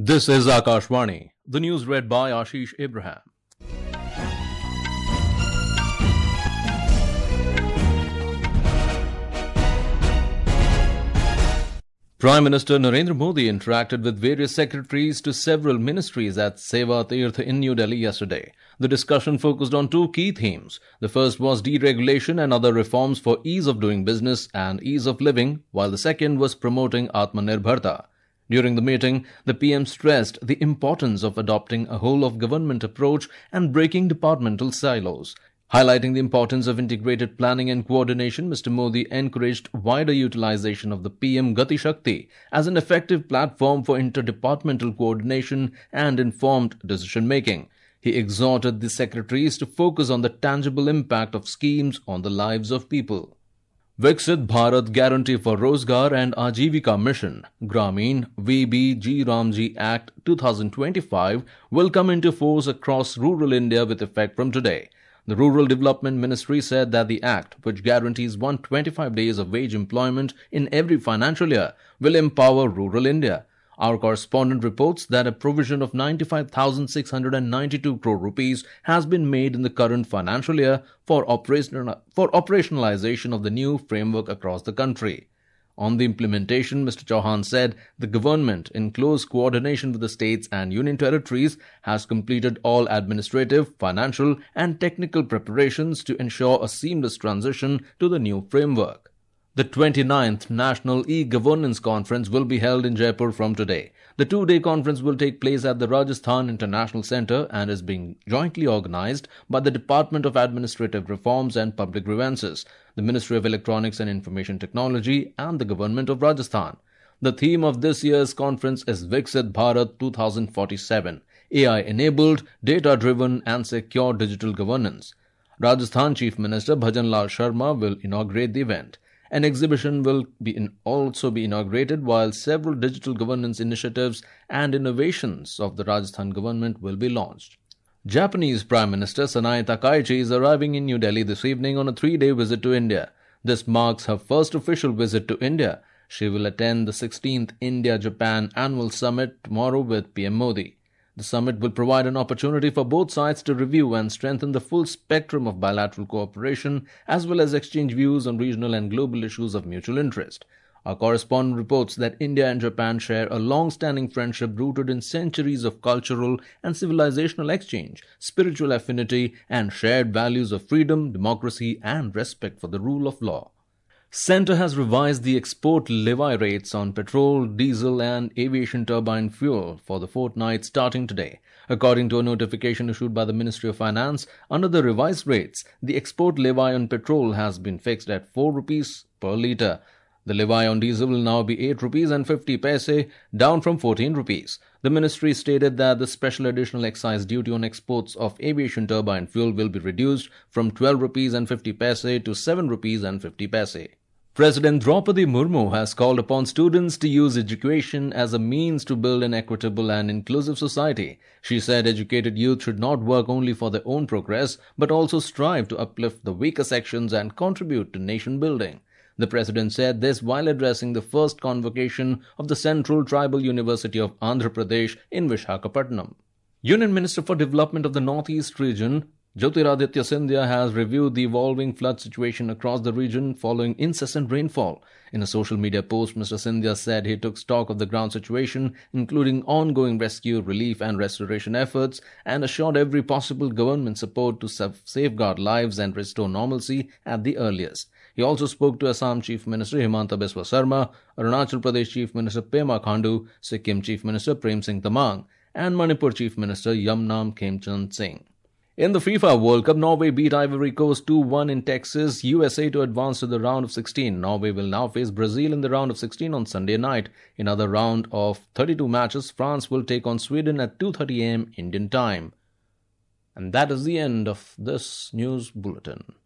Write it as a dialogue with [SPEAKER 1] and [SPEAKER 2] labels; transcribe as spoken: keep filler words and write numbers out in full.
[SPEAKER 1] This is Akashvani. The news read by Ashish Abraham. Prime Minister Narendra Modi interacted with various secretaries to several ministries at Seva Tirth in New Delhi yesterday. The discussion focused on two key themes. The first was deregulation and other reforms for ease of doing business and ease of living, while the second was promoting Atmanirbharta. During the meeting, the P M stressed the importance of adopting a whole-of-government approach and breaking departmental silos. Highlighting the importance of integrated planning and coordination, Mister Modi encouraged wider utilization of the P M Gati Shakti as an effective platform for interdepartmental coordination and informed decision-making. He exhorted the secretaries to focus on the tangible impact of schemes on the lives of people. Viksit Bharat Guarantee for Rozgar and Ajivika Mission, Grameen V B G Ramji Act twenty twenty-five will come into force across rural India with effect from today. The Rural Development Ministry said that the Act, which guarantees one hundred twenty-five days of wage employment in every financial year, will empower rural India. Our correspondent reports that a provision of ninety-five thousand six hundred ninety-two crore rupees has been made in the current financial year for, operational, for operationalization of the new framework across the country. On the implementation, Mister Chauhan said the government, in close coordination with the states and union territories, has completed all administrative, financial and technical preparations to ensure a seamless transition to the new framework. The twenty-ninth National E-Governance Conference will be held in Jaipur from today. The two-day conference will take place at the Rajasthan International Centre and is being jointly organised by the Department of Administrative Reforms and Public Grievances, the Ministry of Electronics and Information Technology and the Government of Rajasthan. The theme of this year's conference is Viksit Bharat twenty forty-seven, A I-enabled, data-driven and secure digital governance. Rajasthan Chief Minister Bhajan Lal Sharma will inaugurate the event. An exhibition will be in also be inaugurated, while several digital governance initiatives and innovations of the Rajasthan government will be launched. Japanese Prime Minister Sanae Takaichi is arriving in New Delhi this evening on a three-day visit to India. This marks her first official visit to India. She will attend the sixteenth India-Japan Annual Summit tomorrow with P M Modi. The summit will provide an opportunity for both sides to review and strengthen the full spectrum of bilateral cooperation, as well as exchange views on regional and global issues of mutual interest. Our correspondent reports that India and Japan share a long-standing friendship rooted in centuries of cultural and civilizational exchange, spiritual affinity, and shared values of freedom, democracy, and respect for the rule of law. Centre has revised the export levy rates on petrol, diesel and aviation turbine fuel for the fortnight starting today. According to a notification issued by the Ministry of Finance, under the revised rates, the export levy on petrol has been fixed at four rupees per litre. The levy on diesel will now be eight rupees and fifty paise, down from fourteen rupees. The ministry stated that the special additional excise duty on exports of aviation turbine fuel will be reduced from twelve rupees and fifty paise to seven rupees and fifty paise. President Draupadi Murmu has called upon students to use education as a means to build an equitable and inclusive society. She said educated youth should not work only for their own progress, but also strive to uplift the weaker sections and contribute to nation building. The president said this while addressing the first convocation of the Central Tribal University of Andhra Pradesh in Vishakhapatnam. Union Minister for Development of the Northeast region, Jyotiraditya Scindia, has reviewed the evolving flood situation across the region following incessant rainfall. In a social media post, Mister Scindia said he took stock of the ground situation, including ongoing rescue, relief and restoration efforts, and assured every possible government support to safeguard lives and restore normalcy at the earliest. He also spoke to Assam Chief Minister Himanta Biswa Sarma, Arunachal Pradesh Chief Minister Pema Khandu, Sikkim Chief Minister Prem Singh Tamang, and Manipur Chief Minister Yamnam Khemchand Singh. In the FIFA World Cup, Norway beat Ivory Coast two one in Texas, U S A to advance to the round of sixteen. Norway will now face Brazil in the round of sixteen on Sunday night. In another round of thirty-two matches, France will take on Sweden at two thirty a m Indian time. And that is the end of this news bulletin.